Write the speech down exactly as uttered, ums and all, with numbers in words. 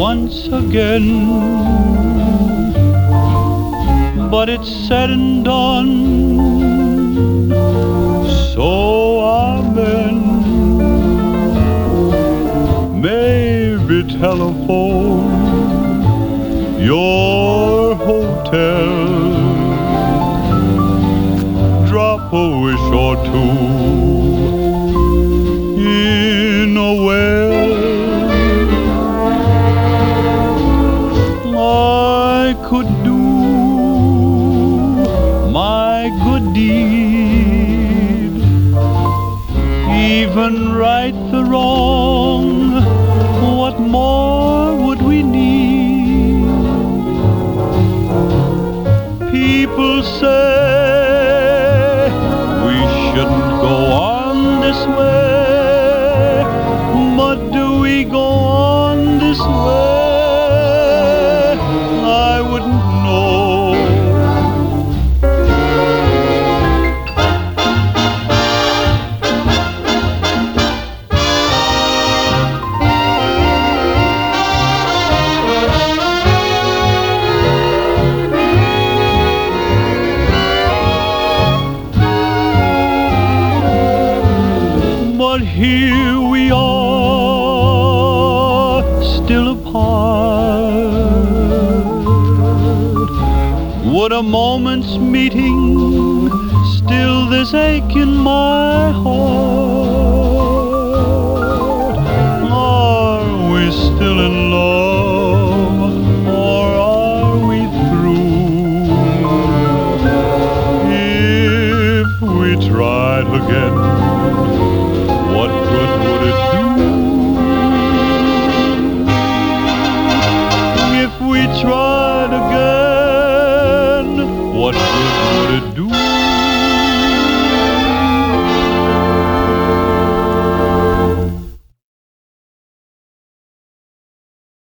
once again. But it's said and done, so amen. Maybe telephone your hotel, drop a wish or two in a well. I could do my good deed, even right the wrong. What more would we need? People say we shouldn't go on this way, but do we go on this way? I wouldn't know. But here we are, still apart. Would a moment's meeting still this ache in my heart? Are we still in love, or are we through? If we tried again,